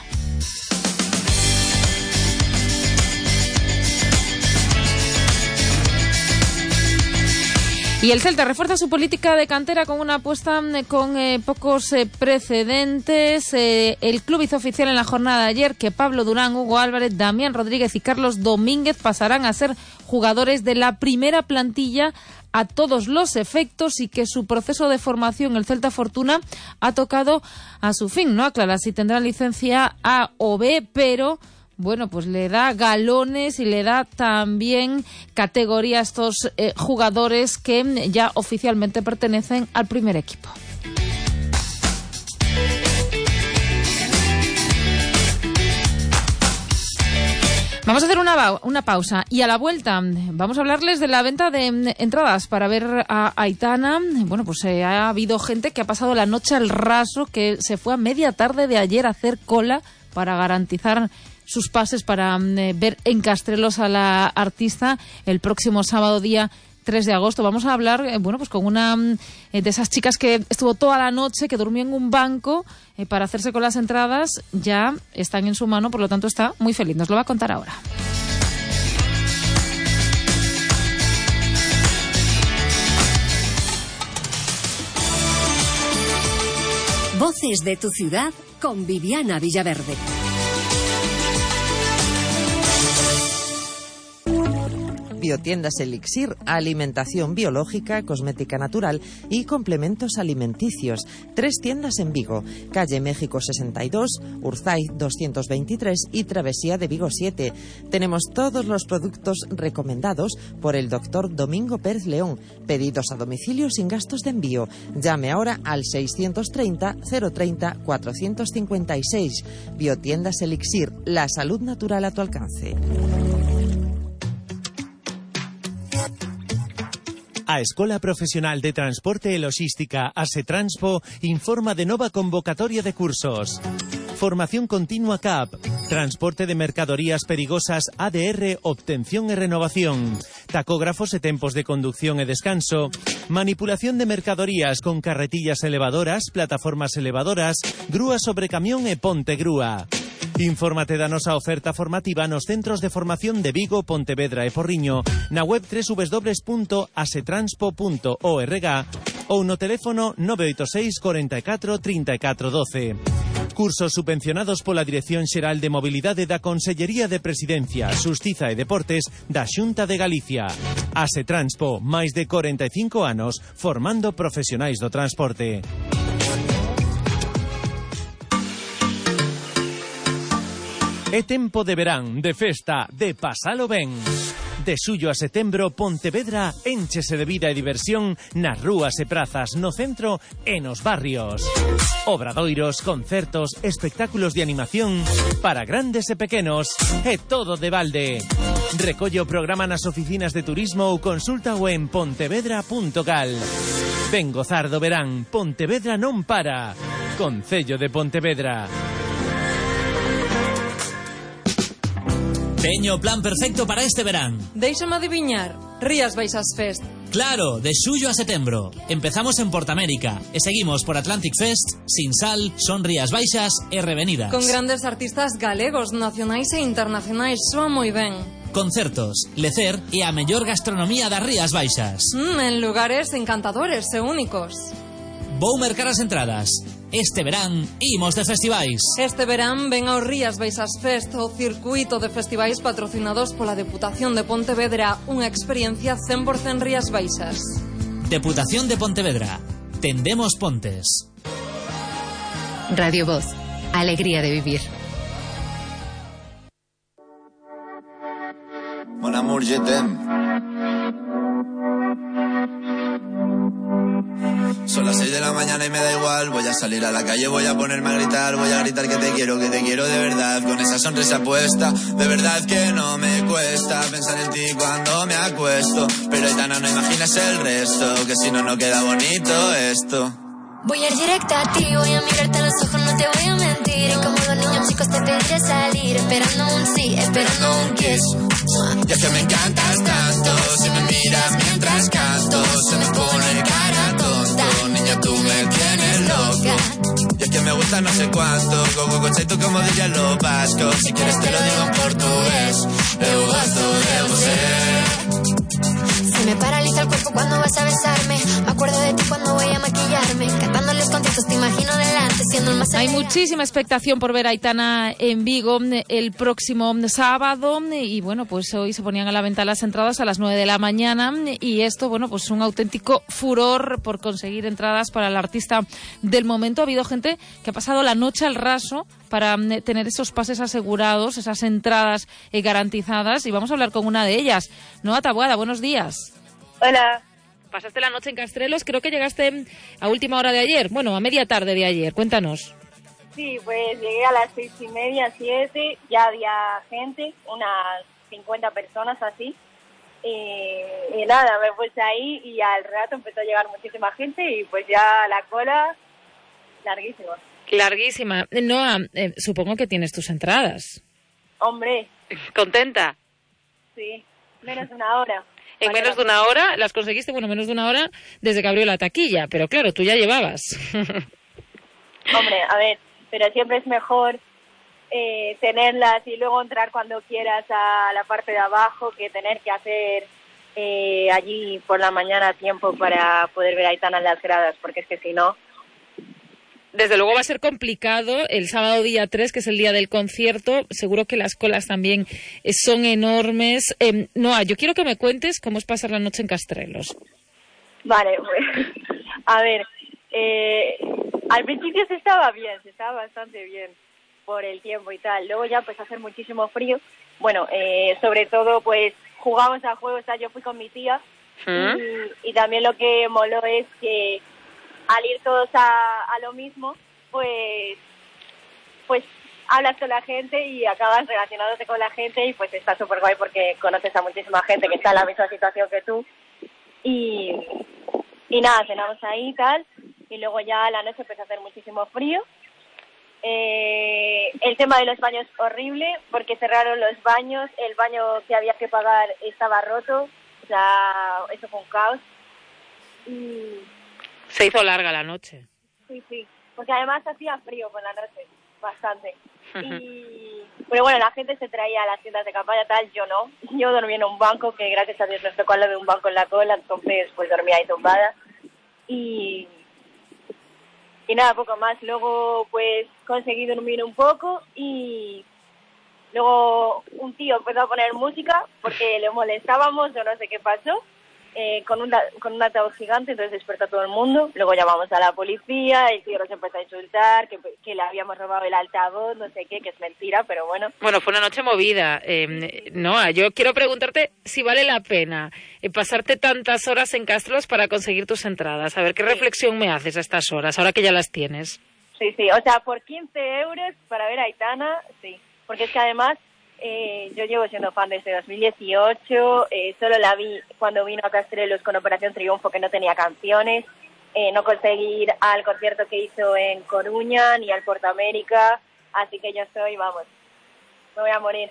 Y el Celta refuerza su política de cantera con una apuesta con pocos precedentes. El club hizo oficial en la jornada de ayer que Pablo Durán, Hugo Álvarez, Damián Rodríguez y Carlos Domínguez pasarán a ser jugadores de la primera plantilla a todos los efectos y que su proceso de formación, el Celta Fortuna, ha tocado a su fin. No aclara si tendrán licencia A o B, pero bueno, pues le da galones y le da también categoría a estos jugadores que ya oficialmente pertenecen al primer equipo. Vamos a hacer una pausa y a la vuelta vamos a hablarles de la venta de entradas para ver a Aitana. Bueno, pues ha habido gente que ha pasado la noche al raso, que se fue a media tarde de ayer a hacer cola para garantizar sus pases para ver en Castrelos a la artista el próximo sábado, día 3 de agosto. Vamos a hablar, bueno, pues con una de esas chicas que estuvo toda la noche, que durmió en un banco para hacerse con las entradas. Ya están en su mano, por lo tanto está muy feliz. Nos lo va a contar ahora. Voces de tu ciudad con Viviana Villaverde. Biotiendas Elixir, alimentación biológica, cosmética natural y complementos alimenticios. 3 tiendas en Vigo, calle México 62, Urzaiz 223 y Travesía de Vigo 7. Tenemos todos los productos recomendados por el doctor Domingo Pérez León. Pedidos a domicilio sin gastos de envío. Llame ahora al 630 030 456. Biotiendas Elixir, la salud natural a tu alcance. A Escola Profesional de Transporte e Logística ASETRANSPO informa de nova convocatoria de cursos. Formación continua CAP, transporte de mercadorías perigosas ADR, obtención e renovación, tacógrafos e tempos de conducción e descanso, manipulación de mercadorías con carretillas elevadoras, plataformas elevadoras, grúa sobre camión e ponte grúa. Infórmate da nosa oferta formativa nos centros de formación de Vigo, Pontevedra e Porriño, na web www.asetranspo.org ou no teléfono 986 44 34 12. Cursos subvencionados pola Dirección Xeral de Mobilidade da Consellería de Presidencia, Xustiza e Deportes da Xunta de Galicia. Asetranspo, máis de 45 anos formando profesionais do transporte. É tempo de verán, de festa, de pasalo ben. De xullo a setembro, Pontevedra énchese de vida e diversión nas rúas e prazas, no centro e nos barrios. Obradoiros, concertos, espectáculos de animación para grandes e pequenos, e todo de balde. Recolle o programa nas oficinas de turismo ou consúltao en pontevedra.gal. Ven gozar do verán, Pontevedra non para. Concello de Pontevedra. Teño o plan perfecto para este verán. Déixame adiviñar, Rías Baixas Fest. Claro, de xullo a setembro. Empezamos en Portamérica e seguimos por Atlantic Fest, Sinsal, Son Rías Baixas e Revenidas. Con grandes artistas galegos, nacionais e internacionais, soa moi ben. Concertos, lecer e a mellor gastronomía das Rías Baixas. En lugares encantadores e únicos. Vou mercar as entradas. Este verán imos de festivais. Este verán ven ao Rías Baixas Fest, o circuito de festivais patrocinados pola Deputación de Pontevedra, unha experiencia 100% Rías Baixas. Deputación de Pontevedra. Tendemos pontes. Radio Voz. Alegría de vivir. Mon amour, je t'aime. Son las 6 de la mañana y me da igual. Voy a salir a la calle, voy a ponerme a gritar. Voy a gritar que te quiero de verdad. Con esa sonrisa puesta, de verdad que no me cuesta pensar en ti cuando me acuesto. Pero Aitana, no imaginas el resto, que si no, no queda bonito esto. Voy a ir directa a ti, voy a mirarte a los ojos, no te voy a mentir. Y como los niños chicos te pediré salir, esperando un sí, esperando un kiss. Ya que me encantas tanto, si me miras mientras canto, se me pone cara tonta. Niña, tú me tienes loca. Y es que me gusta no sé cuánto, go conceito como diría lo vasco. Si quieres te lo digo en portugués, eu gosto de você. Se me paraliza el cuerpo cuando vas a besarme. Me acuerdo de ti cuando voy a maquillarme. Cantando los conciertos te imagino delante, siendo el más... Hay muchísima expectación por ver a Aitana en Vigo el próximo sábado. Y bueno, pues hoy se ponían a la venta las entradas a las 9 de la mañana. Y esto, bueno, pues un auténtico furor por conseguir entradas para el artista del momento. Ha habido gente que ha pasado la noche al raso para tener esos pases asegurados, esas entradas garantizadas. Y vamos a hablar con una de ellas. Noa Taboada, buenos días. Hola. Pasaste la noche en Castrelos, creo que llegaste a última hora de ayer, bueno, a media tarde de ayer, cuéntanos. Sí, pues llegué a las 6:30, 7, ya había gente, unas 50 personas así, y nada, me puse ahí y al rato empezó a llegar muchísima gente y pues ya la cola larguísima. Larguísima. Noa, supongo que tienes tus entradas. Hombre. ¿Contenta? Sí, menos de una hora. En menos de una hora las conseguiste, bueno, menos de una hora desde que abrió la taquilla, pero claro, tú ya llevabas. Hombre, a ver, pero siempre es mejor tenerlas y luego entrar cuando quieras a la parte de abajo que tener que hacer allí por la mañana a tiempo para poder ver a Aitana en las gradas, porque es que si no... Desde luego va a ser complicado el sábado día 3, que es el día del concierto. Seguro que las colas también son enormes. Noa, yo quiero que me cuentes cómo es pasar la noche en Castrelos. Vale, pues, a ver, al principio se estaba bastante bien por el tiempo y tal. Luego ya empezó a hacer muchísimo frío. Bueno, sobre todo pues jugamos a juegos, yo fui con mi tía y también lo que moló es que al ir todos a lo mismo, pues hablas con la gente y acabas relacionándote con la gente y pues está súper guay porque conoces a muchísima gente que está en la misma situación que tú y nada, cenamos ahí y tal y luego ya a la noche empezó a hacer muchísimo frío. El tema de los baños horrible porque cerraron los baños, el baño que había que pagar estaba roto, o sea, eso fue un caos y... Se hizo larga la noche. Sí, porque además hacía frío por la noche, bastante. Pero bueno, la gente se traía a las tiendas de campaña, tal, yo no. Yo dormí en un banco, que gracias a Dios nos tocó al lado de un banco en la cola, entonces pues dormí ahí tumbada. Y nada, poco más. Luego pues conseguí dormir un poco y luego un tío empezó a poner música porque le molestábamos, yo no sé qué pasó. Con un altavoz gigante, entonces despertó a todo el mundo. Luego llamamos a la policía, el tío nos empezó a insultar, que le habíamos robado el altavoz, no sé qué, que es mentira, pero bueno. Bueno, fue una noche movida. Noa, yo quiero preguntarte si vale la pena pasarte tantas horas en Castelos para conseguir tus entradas. A ver, ¿qué reflexión me haces a estas horas, ahora que ya las tienes? Sí, o sea, por 15 euros para ver a Aitana, sí. Porque es que además... yo llevo siendo fan desde 2018, solo la vi cuando vino a Castelos con Operación Triunfo, que no tenía canciones, no conseguí ir al concierto que hizo en Coruña, ni al Porto América, así que yo estoy, vamos, me voy a morir.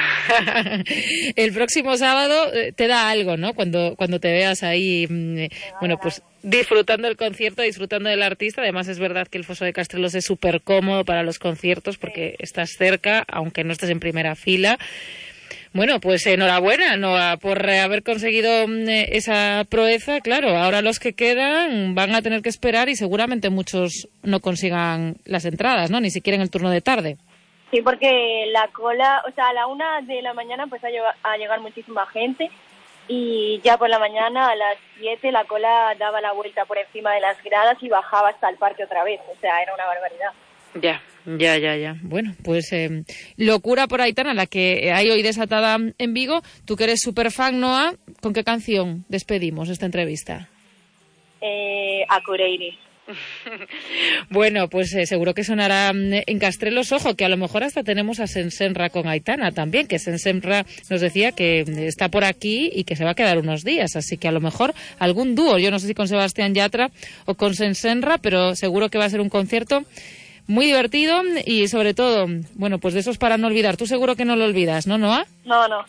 El próximo sábado te da algo, ¿no? Cuando te veas ahí, bueno, pues disfrutando el concierto, disfrutando del artista. Además es verdad que el Foso de Castelos es súper cómodo para los conciertos porque estás cerca, aunque no estés en primera fila. Bueno, pues enhorabuena, Noa, por haber conseguido esa proeza. Claro, ahora los que quedan van a tener que esperar y seguramente muchos no consigan las entradas, ¿no? Ni siquiera en el turno de tarde. Sí, porque la cola, o sea, a la 1 de la mañana pues a llegar muchísima gente y ya por la mañana a las 7 la cola daba la vuelta por encima de las gradas y bajaba hasta el parque otra vez, o sea, era una barbaridad. Ya. Bueno, pues locura por Aitana, la que hay hoy desatada en Vigo. Tú que eres súper fan, Noa, ¿con qué canción despedimos esta entrevista? Acureiri. Bueno, pues seguro que sonará en Castelos. Ojo, que a lo mejor hasta tenemos a Sensenra con Aitana también, que Sensenra nos decía que está por aquí y que se va a quedar unos días, así que a lo mejor algún dúo, yo no sé si con Sebastián Yatra o con Sensenra, pero seguro que va a ser un concierto muy divertido y sobre todo, bueno, pues de esos para no olvidar. Tú seguro que no lo olvidas, ¿no, Noa? No.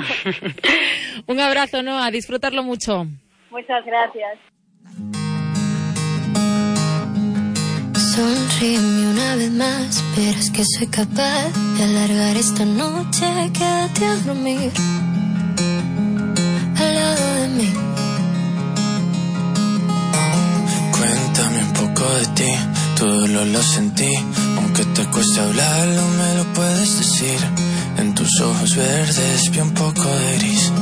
Un abrazo, Noa, disfrutarlo mucho. Muchas gracias. Sonríeme una vez más, verás que soy capaz de alargar esta noche. Quédate a dormir al lado de mí. Cuéntame un poco de ti, todo lo sentí, aunque te cueste hablarlo, me lo puedes decir. En tus ojos verdes vi un poco de gris.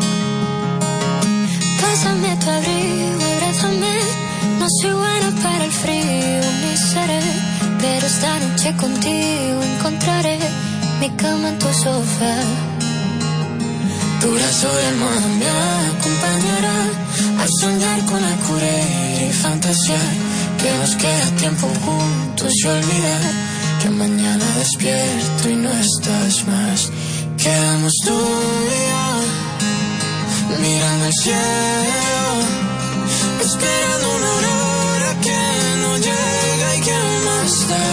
Pásame tu abrigo, abrázame. No soy buena para el frío, ni seré, pero esta noche contigo encontraré mi cama en tu sofá. Tu brazo de almohada me acompañará a soñar con Acureiri y fantasear que nos queda tiempo juntos y olvidar que mañana despierto y no estás más. Quedamos tú y yo mirando el cielo, esperando una aurora que no llega y que más da.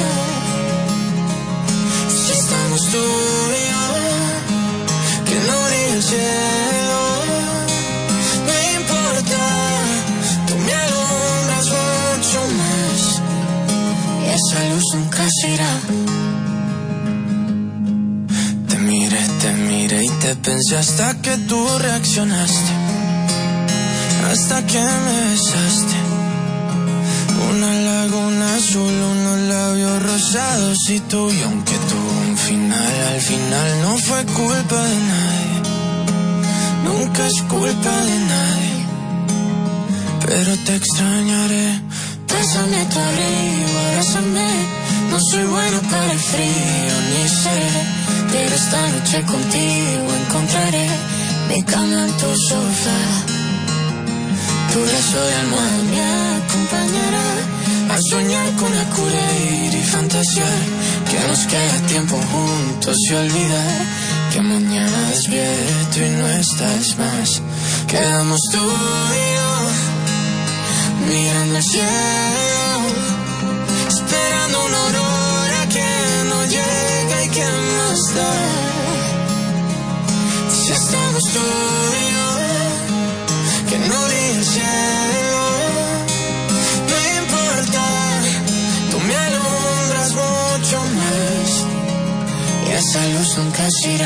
Si estamos tú y yo, que no brilla el cielo, no importa, tú me alumbras mucho más y esa luz nunca se irá. Te miré y te pensé hasta que tú reaccionaste, hasta que me besaste. Una laguna azul, unos labios rosados y tú. Y aunque tuvo un final, al final no fue culpa de nadie, nunca es culpa de nadie. Pero te extrañaré. Pásame tu abrigo, abrázame. No soy bueno para el frío, ni seré, pero esta noche contigo encontraré mi cama en tu sofá. Tu brazo de almohada me acompañará a soñar con Acureiri y fantasear que nos queda tiempo juntos y olvidar que mañana despierto y no estás más. Quedamos tú y yo mirando el cielo, esperando una aurora que no llega y que más da. Si estamos tú y yo, que no brilla el cielo, no importa, tú me alumbras mucho más uscirà.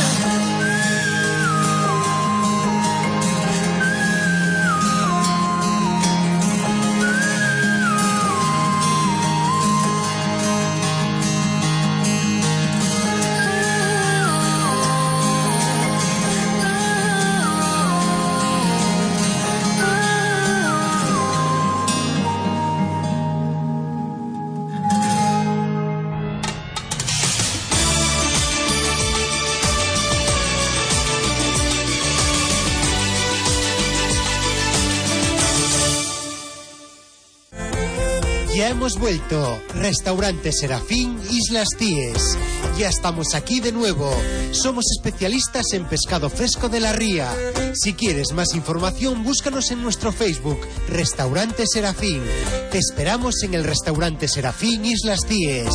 Ya hemos vuelto. Restaurante Serafín, Islas Cíes. Ya estamos aquí de nuevo. Somos especialistas en pescado fresco de la ría. Si quieres más información, búscanos en nuestro Facebook, Restaurante Serafín. Te esperamos en el Restaurante Serafín, Islas Cíes.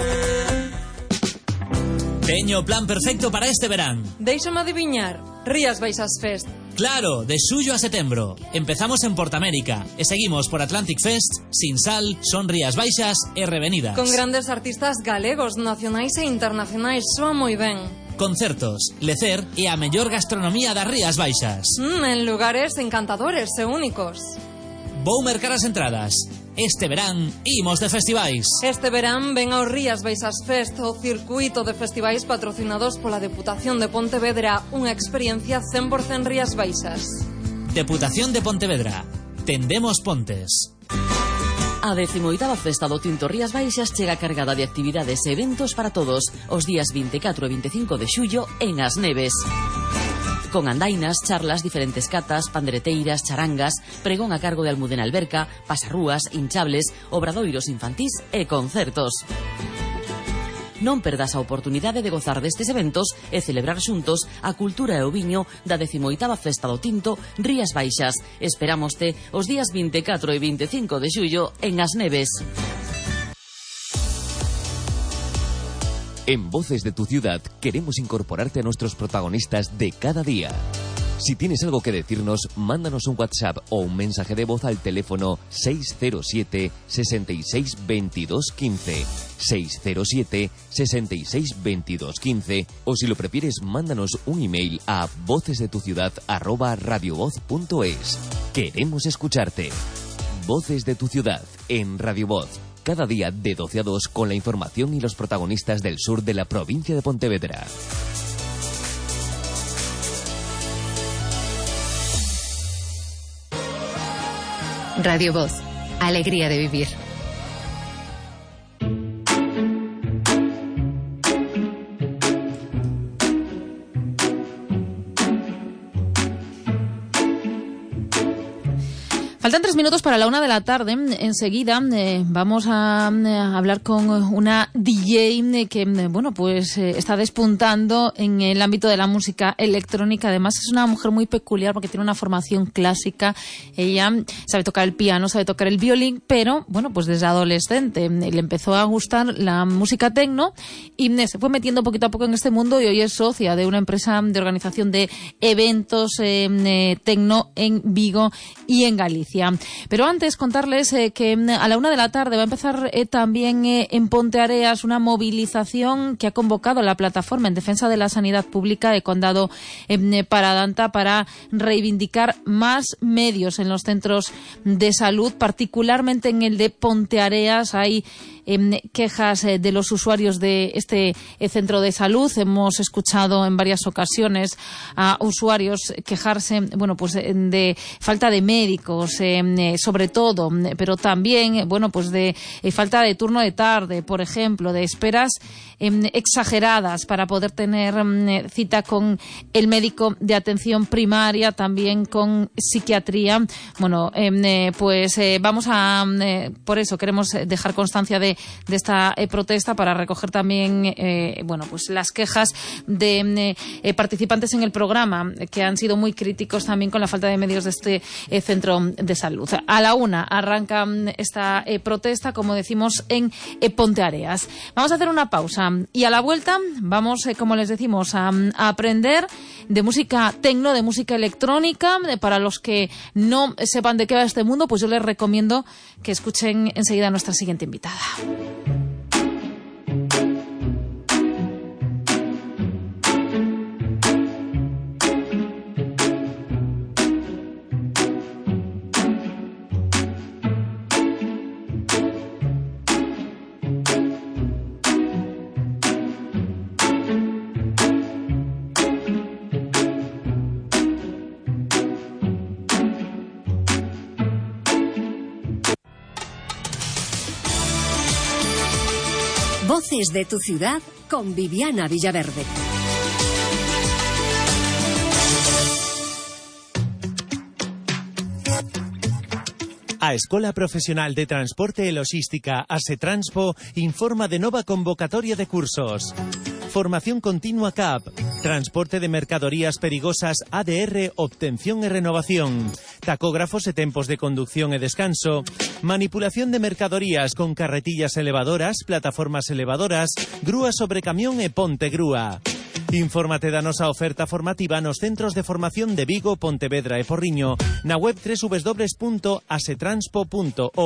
Teño plan perfecto para este verán. Déixame adiviñar, Rías Baixas Fest. Claro, de xullo a setembro. Empezamos en Portamérica e seguimos por Atlantic Fest, Sinsal, Son Rías Baixas e Revenidas. Con grandes artistas galegos, nacionais e internacionais, soa moi ben. Concertos, lecer e a mellor gastronomía das Rías Baixas. En lugares encantadores e únicos. Vou mercar as entradas. Este verán imos de festivais. Este verán ven ao Rías Baixas Fest, o circuito de festivais patrocinados pola Deputación de Pontevedra, unha experiencia 100% Rías Baixas. Deputación de Pontevedra. Tendemos pontes. A 18ª Festa do Tinto Rías Baixas chega cargada de actividades e eventos para todos os días 24 e 25 de xullo en As Neves. Con andainas, charlas, diferentes catas, pandereteiras, charangas, pregón a cargo de Almudena Alberca, pasarrúas, hinchables, obradoiros infantís e concertos. Non perdas a oportunidade de gozar destes eventos e celebrar xuntos a cultura e o viño da 18ª Festa do Tinto Rías Baixas. Esperámoste os días 24 e 25 de xullo en As Neves. En Voces de tu Ciudad queremos incorporarte a nuestros protagonistas de cada día. Si tienes algo que decirnos, mándanos un WhatsApp o un mensaje de voz al teléfono 607 66 22 15. 607 66 22 15, o si lo prefieres, mándanos un email a vocesdetuciudad@radiovoz.es. Queremos escucharte. Voces de tu Ciudad en Radio Voz. Cada día de 12 a 2 con la información y los protagonistas del sur de la provincia de Pontevedra. Radio Voz. Alegría de vivir. Faltan 3 minutos para la 1 de la tarde. Enseguida vamos a hablar con una DJ que bueno, pues está despuntando en el ámbito de la música electrónica. Además es una mujer muy peculiar porque tiene una formación clásica. Ella sabe tocar el piano, sabe tocar el violín, pero bueno, pues desde adolescente le empezó a gustar la música tecno y se fue metiendo poquito a poco en este mundo, y hoy es socia de una empresa de organización de eventos tecno en Vigo y en Galicia. Pero antes contarles que a la 1 de la tarde va a empezar también en Ponteareas una movilización que ha convocado la plataforma en defensa de la sanidad pública de Condado Paradanta para reivindicar más medios en los centros de salud, particularmente en el de Ponteareas. Hay quejas de los usuarios de este centro de salud. Hemos escuchado en varias ocasiones a usuarios quejarse, bueno, pues de falta de médicos, sobre todo, pero también, bueno, pues de falta de turno de tarde, por ejemplo, de esperas exageradas para poder tener cita con el médico de atención primaria, también con psiquiatría. Bueno, pues vamos a, por eso queremos dejar constancia de esta protesta para recoger también, bueno, pues las quejas de participantes en el programa que han sido muy críticos también con la falta de medios de este centro de salud. A la 1 arranca esta protesta, como decimos, en Ponteareas. Vamos a hacer una pausa y a la vuelta vamos, como les decimos, a aprender de música tecno, de música electrónica. Para los que no sepan de qué va este mundo, pues yo les recomiendo que escuchen enseguida a nuestra siguiente invitada. Voces de tu ciudad con Viviana Villaverde. A Escola Profesional de Transporte e Logística ASETRANSPO informa de nova convocatoria de cursos. Formación continua CAP, transporte de mercadorías perigosas ADR, obtención e renovación, tacógrafos e tempos de conducción e descanso, manipulación de mercadorías con carretillas elevadoras, plataformas elevadoras, grúa sobre camión e ponte grúa. Infórmate da nosa oferta formativa nos centros de formación de Vigo, Pontevedra e Porriño, na web www.asetranspo.org.